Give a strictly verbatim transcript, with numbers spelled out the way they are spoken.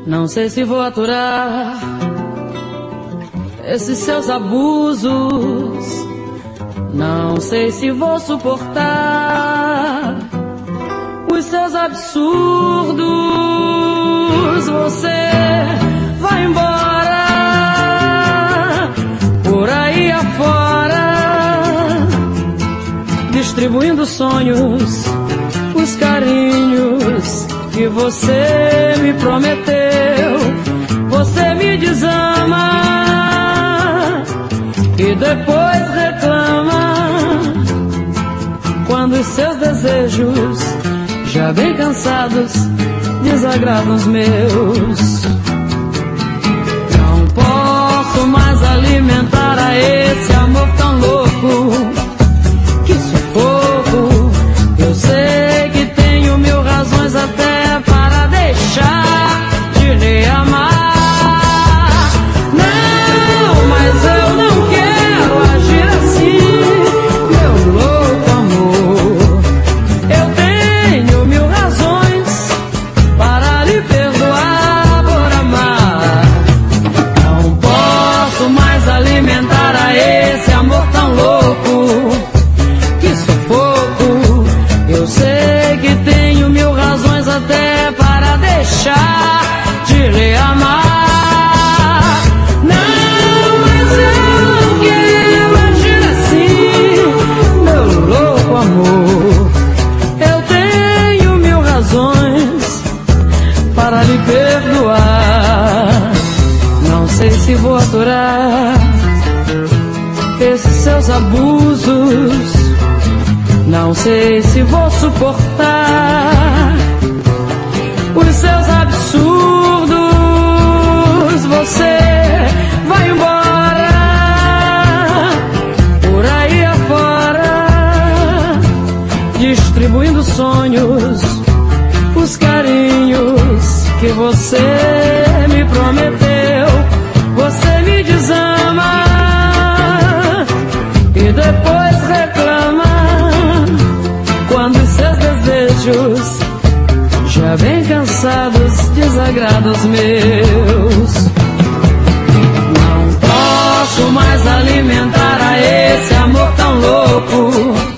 Não sei se vou aturar esses seus abusos. Não sei se vou suportar os seus absurdos. Você vai embora por aí afora, distribuindo sonhos, os carinhos que você me prometeu. Você me desama e depois reclama quando os seus desejos, já bem cansados, desagradam os meus. Não posso mais alimentar a esse amor tão louco. Que sufoco. Eu sei que tenho mil razões até para deixar de lhe amar. Não, mas eu não quero agir assim, meu louco amor. Eu tenho mil razões para lhe perdoar por amar. Não posso mais alimentar a esse amor tão louco. Que sufoco. Eu sei que tenho mil razões até para deixar de lhe amar. Não, mas eu não quero agir assim, meu louco amor. Eu tenho mil razões para lhe perdoar. Não sei se vou aturar esses seus abusos. Não sei se vou suportar os seus absurdos. Você vai embora por aí afora, distribuindo sonhos, os carinhos que você me prometeu. Você me desama e depois reclama quando os seus desejos, já bem cansados, desagradam os meus. Não posso mais alimentar a esse amor tão louco.